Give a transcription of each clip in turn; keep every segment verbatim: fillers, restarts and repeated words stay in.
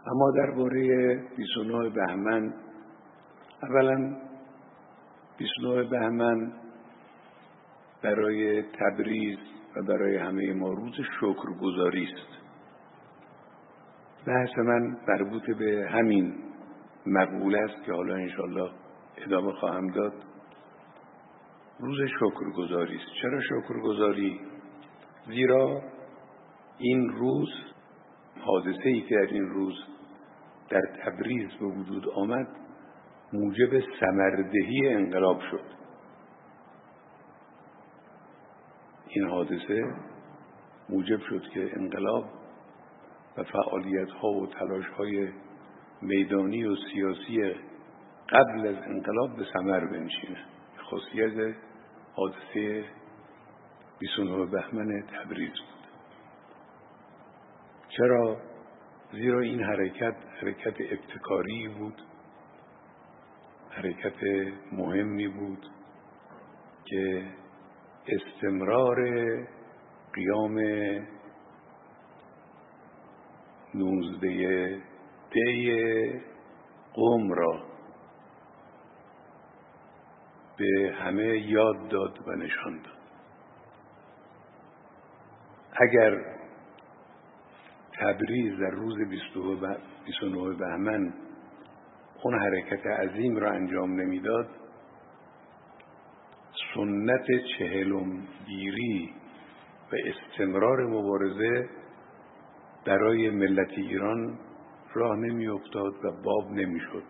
اما درباره بیست و نه بهمن، اولا بیست و نه بهمن برای تبریز و برای همه ما روز شکرگزاری است. بحث من مربوط به همین مقوله است که حالا انشالله ادامه خواهم داد. روز شکرگزاری است. چرا شکرگزاری؟ زیرا این روز، حادثه‌ای که در این روز در تبریز به وجود آمد، موجب ثمردهی انقلاب شد. این حادثه موجب شد که انقلاب و فعالیت‌ها و تلاش‌های میدانی و سیاسی قبل از انقلاب به ثمر بنشینه. خاصیت حادثه بیست و نه بهمن تبریز بود. چرا؟ زیرا این حرکت حرکت ابتکاری بود، حرکت مهمی بود که استمرار قیام نوزده دی قم را به همه یاد داد و نشان داد. اگر تبریز در روز بیست و نه بهمن اون حرکت عظیم را انجام نمیداد، سنت چهلم گیری و استمرار مبارزه برای ملت ایران راه نمی افتاد و باب نمی شد.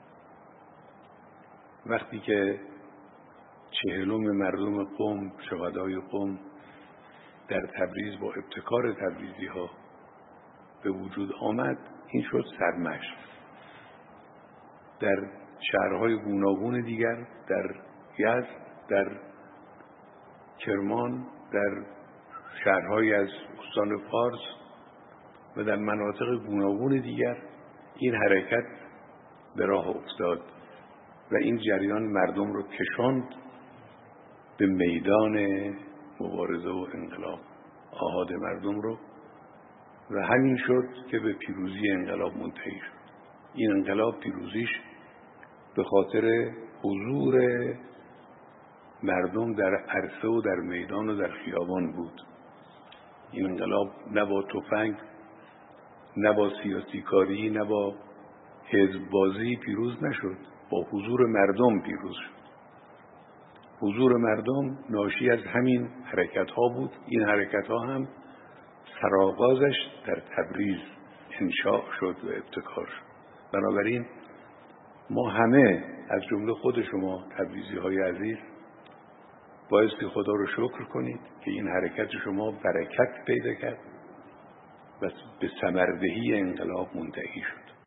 وقتی که چهلم مردم قم، شهدای قم در تبریز با ابتکار تبریزی ها به وجود آمد، این شد سرمشق. در شهرهای گوناگون دیگر، در یزد، در کرمان، در شهرهای از استان فارس و در مناطق گوناگون دیگر این حرکت به راه افتاد و این جریان مردم رو کشاند به میدان مبارزه و انقلاب، آحاد مردم رو، و همین شد که به پیروزی انقلاب منتهی شد. این انقلاب پیروزیش به خاطر حضور مردم در عرصه و در میدان و در خیابان بود. این انقلاب نه با تفنگ، نه با سیاسی کاری، نه با حزب بازی پیروز نشد، با حضور مردم پیروز شد. حضور مردم ناشی از همین حرکت ها بود. این حرکت ها هم سرآغازش در تبریز انشاء شد و ابتکار شد. بنابراین ما همه از جمله خود شما تبریزی های عزیز بایستی خدا رو شکر کنید که این حرکت شما برکت پیدا کرد و به ثمردهی انقلاب منتهی شد.